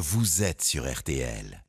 vous êtes sur RTL.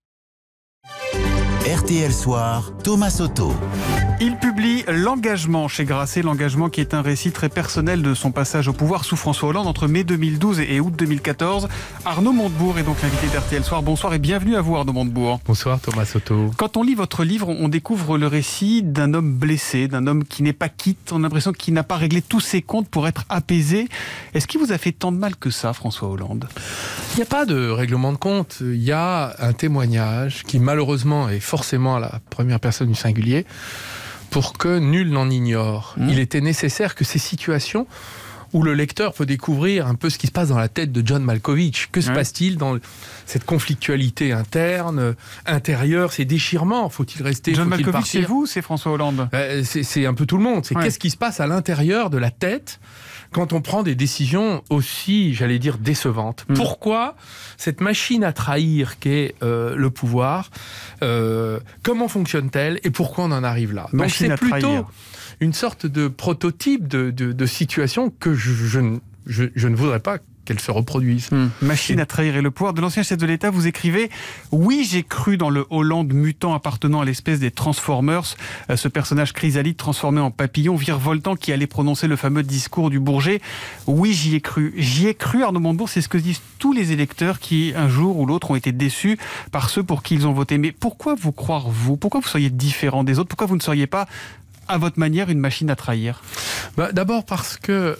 RTL Soir, Thomas Soto. Il publie L'Engagement chez Grasset. L'Engagement qui est un récit très personnel de son passage au pouvoir sous François Hollande entre mai 2012 et août 2014. Arnaud Montebourg est donc l'invité d'RTL Soir. Bonsoir et bienvenue à vous, Arnaud Montebourg. Bonsoir Thomas Soto. Quand on lit votre livre, on découvre le récit d'un homme blessé, d'un homme qui n'est pas quitte. On a l'impression qu'il n'a pas réglé tous ses comptes pour être apaisé. Est-ce qu'il vous a fait tant de mal que ça, François Hollande ? Il n'y a pas de règlement de compte. Il y a un témoignage qui malheureusement est forcément à la première personne du singulier pour que nul n'en ignore. Il était nécessaire que ces situations où le lecteur peut découvrir un peu ce qui se passe dans la tête de John Malkovich. Que se passe-t-il dans cette conflictualité interne, intérieure, ces déchirements ? Faut-il rester ? John Faut-il Malkovich, partir ? c'est vous, c'est François Hollande ? C'est un peu tout le monde. C'est qu'est-ce qui se passe à l'intérieur de la tête quand on prend des décisions aussi, j'allais dire, décevantes. Pourquoi cette machine à trahir qu'est le pouvoir, comment fonctionne-t-elle et pourquoi on en arrive là ? Donc c'est plutôt une sorte de prototype de situation que je ne voudrais pas qu'elle se reproduise. Machine à trahir et le pouvoir. De l'ancien chef de l'État, vous écrivez « Oui, j'ai cru dans le Hollande mutant appartenant à l'espèce des Transformers, ce personnage chrysalide transformé en papillon, virevoltant qui allait prononcer le fameux discours du Bourget. Oui, j'y ai cru. J'y ai cru, Arnaud Montebourg, c'est ce que disent tous les électeurs qui, un jour ou l'autre, ont été déçus par ceux pour qui ils ont voté. Mais pourquoi vous croire, vous ? Pourquoi vous seriez différent des autres ? Pourquoi vous ne seriez pas, à votre manière, une machine à trahir ? D'abord parce que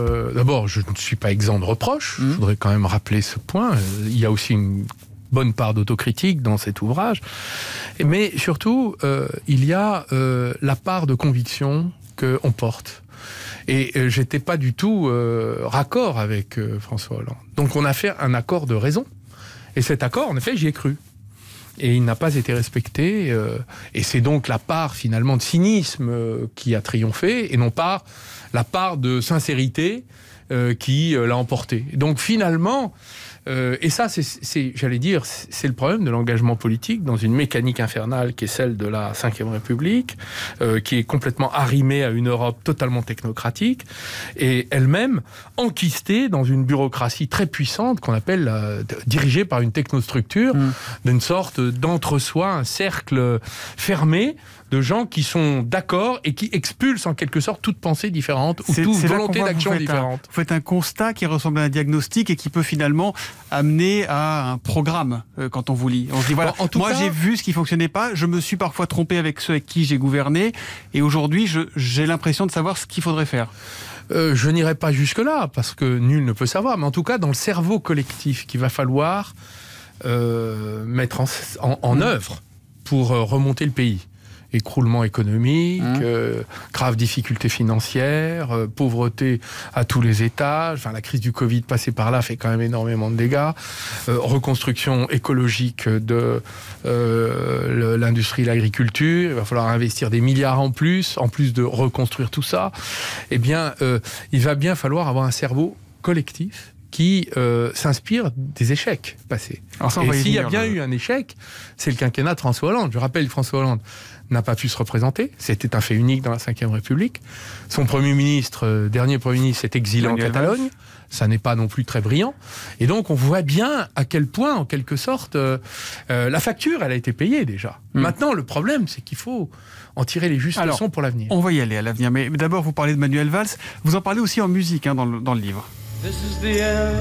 je ne suis pas exempt de reproches. Je voudrais quand même rappeler ce point. Il y a aussi une bonne part d'autocritique dans cet ouvrage. Mais surtout, il y a la part de conviction qu'on porte. Et j'étais pas du tout raccord avec François Hollande. Donc on a fait un accord de raison. Et cet accord, en effet, j'y ai cru. Et il n'a pas été respecté. Et c'est donc la part, finalement, de cynisme qui a triomphé, et non pas la part de sincérité qui l'a emporté. Donc, finalement, et ça, j'allais dire, c'est le problème de l'engagement politique dans une mécanique infernale qui est celle de la Ve République, qui est complètement arrimée à une Europe totalement technocratique, et elle-même enquistée dans une bureaucratie très puissante qu'on appelle dirigée par une technostructure, d'une sorte d'entre-soi, un cercle fermé de gens qui sont d'accord et qui expulsent en quelque sorte toute pensée différente ou toute volonté d'action différente. Vous faites un constat qui ressemble à un diagnostic et qui peut finalement amener à un programme quand on vous lit. On se dit voilà, moi j'ai vu ce qui fonctionnait pas, je me suis parfois trompé avec ceux avec qui j'ai gouverné et aujourd'hui j'ai l'impression de savoir ce qu'il faudrait faire. Je n'irai pas jusque-là parce que nul ne peut savoir, mais en tout cas dans le cerveau collectif qu'il va falloir mettre en œuvre pour remonter le pays. Écroulement économique, graves difficultés financières, pauvreté à tous les étages. Enfin, la crise du Covid passée par là fait quand même énormément de dégâts. Reconstruction écologique de l'industrie de l'agriculture. Il va falloir investir des milliards en plus de reconstruire tout ça. Eh bien, il va bien falloir avoir un cerveau collectif qui s'inspire des échecs passés. Et s'il y a bien eu un échec, c'est le quinquennat de François Hollande. Je rappelle, François Hollande n'a pas pu se représenter. C'était un fait unique dans la Ve République. Son dernier Premier ministre, s'est exilé en Catalogne. Ça n'est pas non plus très brillant. Et donc, on voit bien à quel point, en quelque sorte, la facture, elle a été payée déjà. Maintenant, le problème, c'est qu'il faut en tirer les justes leçons pour l'avenir. On va y aller à l'avenir. Mais d'abord, vous parlez de Manuel Valls. Vous en parlez aussi en musique dans le livre. This is the end,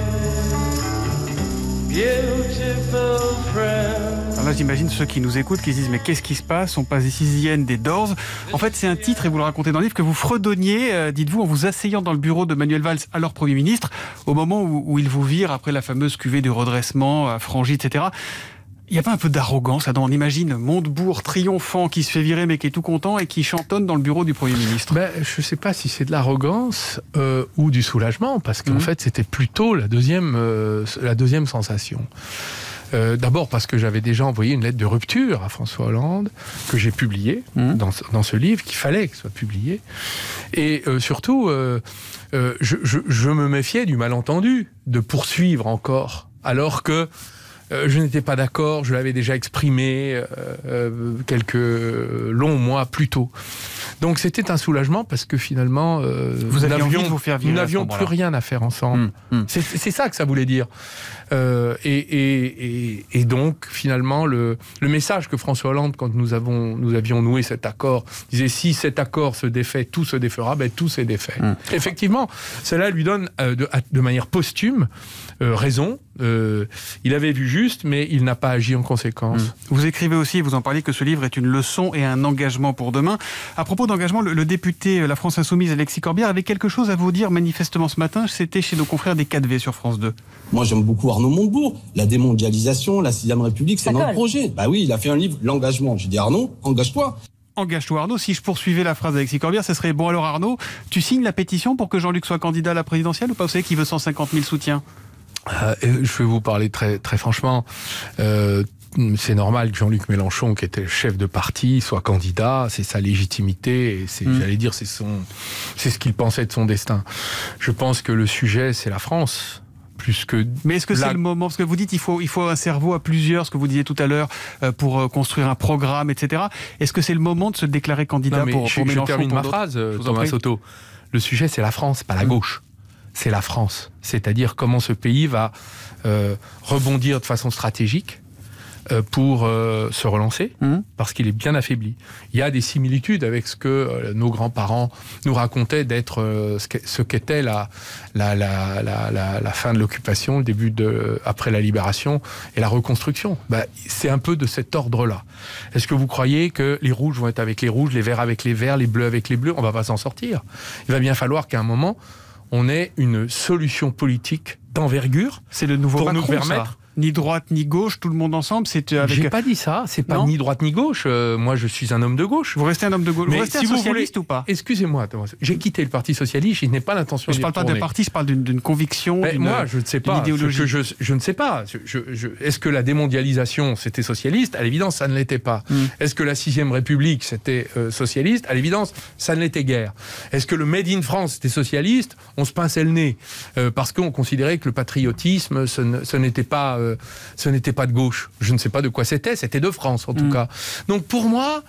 beautiful friend. Alors là, j'imagine ceux qui nous écoutent qui se disent mais qu'est-ce qui se passe ? On passe des Sixiennes, des Doors. En fait, c'est un titre, et vous le racontez dans le livre, que vous fredonniez, dites-vous, en vous asseyant dans le bureau de Manuel Valls, alors Premier ministre, au moment où il vous vire après la fameuse cuvée de redressement à Frangy, etc. Il n'y a pas un peu d'arrogance là-dedans ? On imagine Montebourg triomphant qui se fait virer mais qui est tout content et qui chantonne dans le bureau du Premier ministre. Je ne sais pas si c'est de l'arrogance ou du soulagement, parce qu'en fait c'était plutôt la deuxième sensation. D'abord parce que j'avais déjà envoyé une lettre de rupture à François Hollande, que j'ai publiée dans ce livre, qu'il fallait que soit publié. Et surtout, je me méfiais du malentendu, de poursuivre encore, alors que je n'étais pas d'accord, je l'avais déjà exprimé quelques longs mois plus tôt. Donc c'était un soulagement parce que finalement, vous aviez envie de vous faire virer, nous n'avions plus rien à faire ensemble. C'est ça que ça voulait dire. Et donc finalement, le message que François Hollande, quand nous avions noué cet accord, disait si cet accord se défait, tout se défera, tout s'est défait. Effectivement, cela lui donne de manière posthume raison. Il avait vu juste, mais il n'a pas agi en conséquence. Vous écrivez aussi, vous en parlez, que ce livre est une leçon et un engagement pour demain. À propos d'engagement, le député La France Insoumise, Alexis Corbière, avait quelque chose à vous dire manifestement ce matin. C'était chez nos confrères des 4V sur France 2. Moi, j'aime beaucoup Arnaud Montebourg. La démondialisation, la 6e République, c'est notre projet. Bah oui, il a fait un livre, L'engagement. J'ai dit, Arnaud, engage-toi. Engage-toi, Arnaud. Si je poursuivais la phrase d'Alexis Corbière, ce serait, bon alors Arnaud, tu signes la pétition pour que Jean-Luc soit candidat à la présidentielle ou pas? Vous savez qu'il veut 150 000 soutiens. Je vais vous parler très, très franchement. C'est normal que Jean-Luc Mélenchon, qui était chef de parti, soit candidat. C'est sa légitimité et j'allais dire, c'est ce qu'il pensait de son destin. Je pense que le sujet, c'est la France. Plus que mais est-ce que c'est le moment, parce que vous dites il faut un cerveau à plusieurs, ce que vous disiez tout à l'heure, pour construire un programme, etc. Est-ce que c'est le moment de se déclarer candidat pour Mélenchon? Je termine ma phrase, Thomas Soto. Le sujet, c'est la France, pas la gauche. C'est la France. C'est-à-dire comment ce pays va rebondir de façon stratégique pour se relancer, parce qu'il est bien affaibli. Il y a des similitudes avec ce que nos grands-parents nous racontaient d'être ce qu'était la fin de l'occupation, le début après la libération et la reconstruction. C'est un peu de cet ordre-là. Est-ce que vous croyez que les rouges vont être avec les rouges, les verts avec les verts, les bleus avec les bleus? On ne va pas s'en sortir. Il va bien falloir qu'à un moment, on ait une solution politique d'envergure. C'est le nouveau pour Macron, nous permettre. Ça. Ni droite ni gauche, tout le monde ensemble. J'ai pas dit ça. C'est pas ni droite ni gauche. Moi, je suis un homme de gauche. Vous restez un homme de gauche. Mais vous restez un socialiste ou pas? Excusez-moi, Thomas. J'ai quitté le Parti socialiste. Je n'ai pas l'intention. Je parle pas de parti. Je parle d'une conviction. Moi, je ne sais pas. Je ne sais pas. Est-ce que la démondialisation c'était socialiste? À l'évidence, ça ne l'était pas. Est-ce que la 6e République c'était socialiste? À l'évidence, ça ne l'était guère. Est-ce que le Made in France c'était socialiste? On se pinçait le nez parce qu'on considérait que le patriotisme, ce n'était pas de gauche. Je ne sais pas de quoi c'était de France en tout cas. Donc pour moi,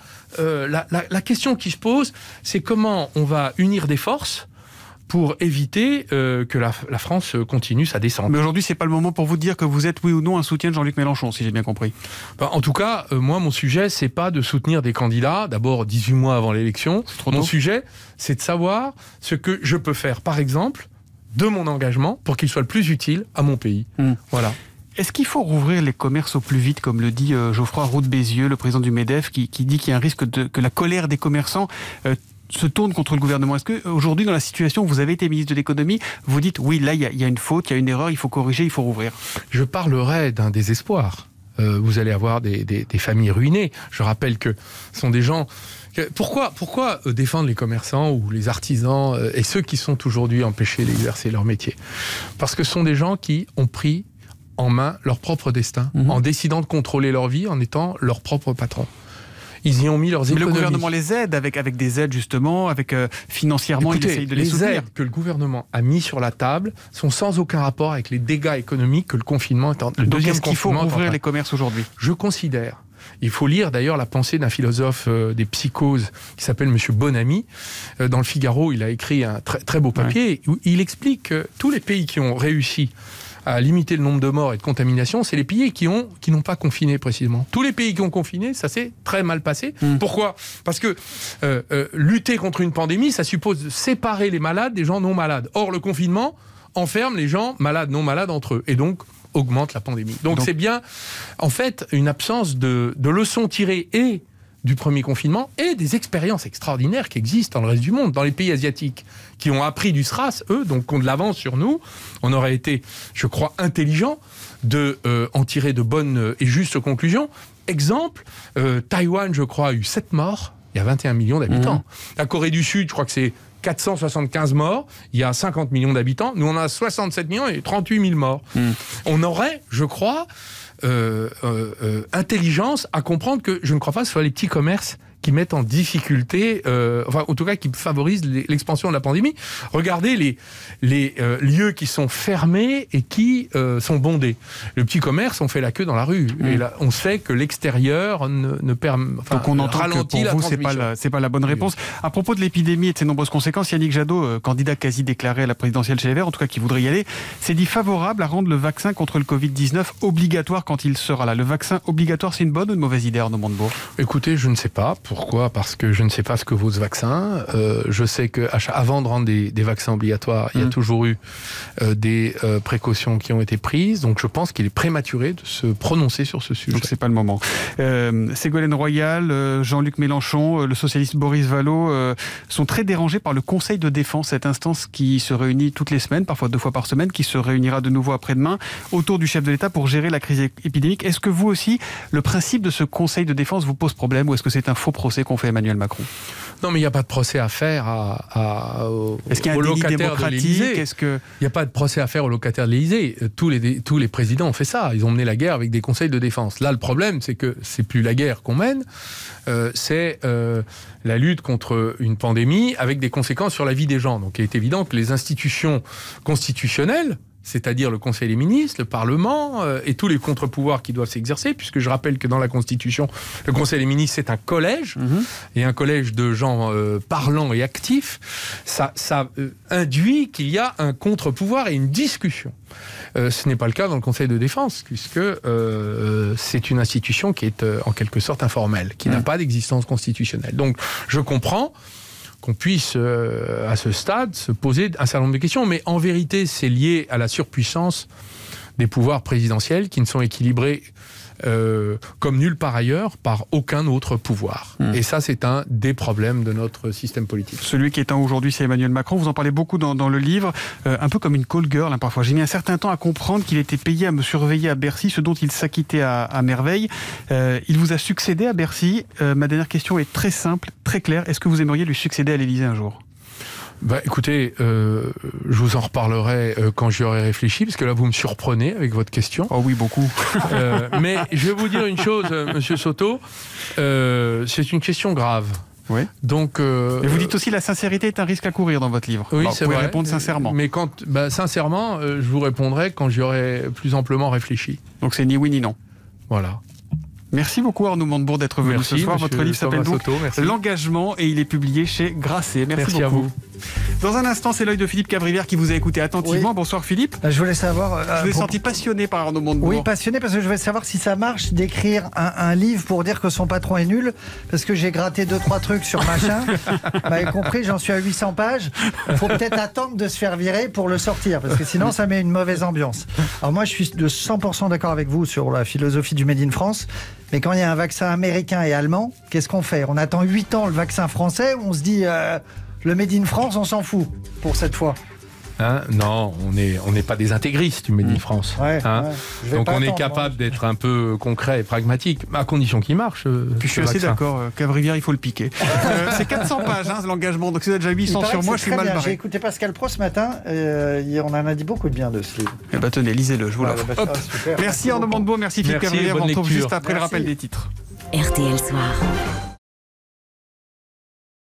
la question qui se pose, c'est comment on va unir des forces pour éviter que la France continue sa descente. Mais aujourd'hui, c'est pas le moment pour vous de dire que vous êtes oui ou non un soutien de Jean-Luc Mélenchon, si j'ai bien compris. En tout cas, moi, mon sujet, c'est pas de soutenir des candidats, d'abord 18 mois avant l'élection. Mon sujet, c'est de savoir ce que je peux faire, par exemple, de mon engagement pour qu'il soit le plus utile à mon pays. Voilà. Est-ce qu'il faut rouvrir les commerces au plus vite, comme le dit Geoffroy Roux de Bézieux, le président du MEDEF, qui dit qu'il y a un risque que la colère des commerçants se tourne contre le gouvernement? Est-ce qu'aujourd'hui, dans la situation où vous avez été ministre de l'économie, vous dites oui, là, il y a une faute, il y a une erreur, il faut corriger, il faut rouvrir? Je parlerai d'un désespoir. Vous allez avoir des familles ruinées. Je rappelle que ce sont des gens... Pourquoi défendre les commerçants ou les artisans et ceux qui sont aujourd'hui empêchés d'exercer leur métier? Parce que ce sont des gens qui ont pris en main leur propre destin, en décidant de contrôler leur vie, en étant leur propre patron. Ils y ont mis leurs économies. Mais le gouvernement les aide avec des aides justement, avec financièrement, écoutez, il essaye de les soutenir. Les aides que le gouvernement a mis sur la table sont sans aucun rapport avec les dégâts économiques que le confinement est en train de faire. Donc est-ce qu'il faut ouvrir les commerces aujourd'hui? Je considère. Il faut lire d'ailleurs la pensée d'un philosophe des psychoses qui s'appelle Monsieur Bonamy. Dans le Figaro, il a écrit un très, très beau papier où il explique que tous les pays qui ont réussi à limiter le nombre de morts et de contaminations, c'est les pays qui n'ont pas confiné précisément. Tous les pays qui ont confiné, ça s'est très mal passé. Pourquoi? Parce que lutter contre une pandémie, ça suppose de séparer les malades des gens non malades. Or, le confinement enferme les gens malades, non malades entre eux. Et donc, augmente la pandémie. Donc c'est bien, en fait, une absence de leçons tirées et du premier confinement et des expériences extraordinaires qui existent dans le reste du monde, dans les pays asiatiques, qui ont appris du SRAS, eux, donc ont de l'avance sur nous. On aurait été, je crois, intelligent de en tirer de bonnes et justes conclusions. Exemple, Taïwan, je crois, a eu 7 morts, il y a 21 millions d'habitants. La Corée du Sud, je crois que c'est 475 morts, il y a 50 millions d'habitants. Nous, on a 67 millions et 38 000 morts. On aurait, je crois, intelligence à comprendre que je ne crois pas que ce soit les petits commerces qui mettent en difficulté, enfin en tout cas qui favorisent l'expansion de la pandémie. Regardez les lieux qui sont fermés et qui sont bondés. Le petit commerce, on fait la queue dans la rue. Et là, on sait que l'extérieur ne permet, donc on entend que pour vous, c'est pas la bonne réponse. À propos de l'épidémie et de ses nombreuses conséquences, Yannick Jadot, candidat quasi déclaré à la présidentielle chez les Verts, en tout cas qui voudrait y aller, s'est dit favorable à rendre le vaccin contre le Covid-19 obligatoire quand il sera là. Le vaccin obligatoire, c'est une bonne ou une mauvaise idée, Arnaud Montebourg ? Écoutez, je ne sais pas. Pourquoi ? Parce que je ne sais pas ce que vaut ce vaccin. Je sais qu'avant de rendre des vaccins obligatoires, il y a toujours eu des précautions qui ont été prises. Donc je pense qu'il est prématuré de se prononcer sur ce sujet. Donc c'est pas le moment. Ségolène Royal, Jean-Luc Mélenchon, le socialiste Boris Vallaud sont très dérangés par le Conseil de défense, cette instance qui se réunit toutes les semaines, parfois 2 fois par semaine, qui se réunira de nouveau après-demain autour du chef de l'État pour gérer la crise épidémique. Est-ce que vous aussi, le principe de ce Conseil de défense vous pose problème ou est-ce que c'est un faux procès qu'on fait à Emmanuel Macron ? Non, mais il n'y a pas de procès à faire est-ce qu'il y a un délit démocratique ? Il n'y a pas de procès à faire aux locataires de l'Élysée. Tous les présidents ont fait ça. Ils ont mené la guerre avec des conseils de défense. Là, le problème, c'est que c'est plus la guerre qu'on mène, c'est la lutte contre une pandémie avec des conséquences sur la vie des gens. Donc, il est évident que les institutions constitutionnelles, c'est-à-dire le Conseil des ministres, le Parlement et tous les contre-pouvoirs qui doivent s'exercer, puisque je rappelle que dans la Constitution, le Conseil des ministres, c'est un collège, et un collège de gens parlants et actifs, ça induit qu'il y a un contre-pouvoir et une discussion. Ce n'est pas le cas dans le Conseil de défense, puisque c'est une institution qui est en quelque sorte informelle, qui n'a pas d'existence constitutionnelle. Donc je comprends qu'on puisse, à ce stade, se poser un certain nombre de questions. Mais en vérité, c'est lié à la surpuissance des pouvoirs présidentiels qui ne sont équilibrés comme nulle part ailleurs par aucun autre pouvoir. Et ça, c'est un des problèmes de notre système politique. Celui qui est en aujourd'hui, c'est Emmanuel Macron. Vous en parlez beaucoup dans le livre, un peu comme une call girl, parfois. J'ai mis un certain temps à comprendre qu'il était payé à me surveiller à Bercy, ce dont il s'acquittait à merveille. Il vous a succédé à Bercy. Ma dernière question est très simple, très claire. Est-ce que vous aimeriez lui succéder à l'Élysée un jour ? Écoutez, je vous en reparlerai quand j'y aurai réfléchi, parce que là, vous me surprenez avec votre question. Oh oui, beaucoup. Mais je vais vous dire une chose, Monsieur Soto, c'est une question grave. Oui. Donc, et vous dites aussi la sincérité est un risque à courir dans votre livre. Oui, alors, c'est vous pouvez vrai. Répondre sincèrement. Mais sincèrement, je vous répondrai quand j'y aurai plus amplement réfléchi. Donc c'est ni oui ni non. Voilà. Merci beaucoup Arnaud Montebourg d'être venu ce soir. Votre livre s'appelle donc L'engagement et il est publié chez Grasset. Merci beaucoup. À vous. Dans un instant, c'est l'œil de Philippe Cabrivière qui vous a écouté attentivement. Oui. Bonsoir Philippe. Je voulais savoir... je vous ai senti passionné par Arnaud Montebourg. Oui, passionné parce que je voulais savoir si ça marche d'écrire un livre pour dire que son patron est nul, parce que j'ai gratté 2-3 trucs sur machin. Vous m'avez compris, j'en suis à 800 pages. Il faut peut-être attendre de se faire virer pour le sortir, parce que sinon ça met une mauvaise ambiance. Alors moi je suis de 100% d'accord avec vous sur la philosophie du Made in France, mais quand il y a un vaccin américain et allemand, qu'est-ce qu'on fait ? On attend 8 ans le vaccin français, ou on se dit... le Made in France, on s'en fout pour cette fois. Non, on n'est pas des intégristes du Made in France. Ouais. Donc on est capable d'être un peu concret et pragmatique, à condition qu'il marche. Puis je suis assez d'accord, Cabrivière, il faut le piquer. C'est 400 pages, l'engagement, donc si vous avez déjà 800 sur moi, je suis mal barré. J'ai écouté Pascal Pro ce matin, on en a dit beaucoup de bien de ce livre. Eh bien tenez, lisez-le, je vous l'offre. Merci Arnaud Montebourg, merci Philippe Cabrivière, on se retrouve juste après le rappel des titres. RTL Soir.